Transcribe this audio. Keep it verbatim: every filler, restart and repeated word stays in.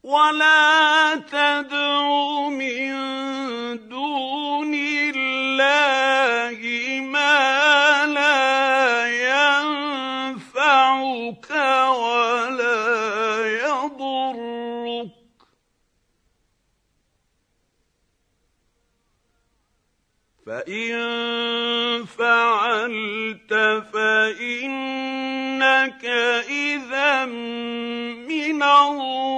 ولا تدع من دون الله ما لا ينفعك ولا يضرك فإن فعلت فإنك إذا من الله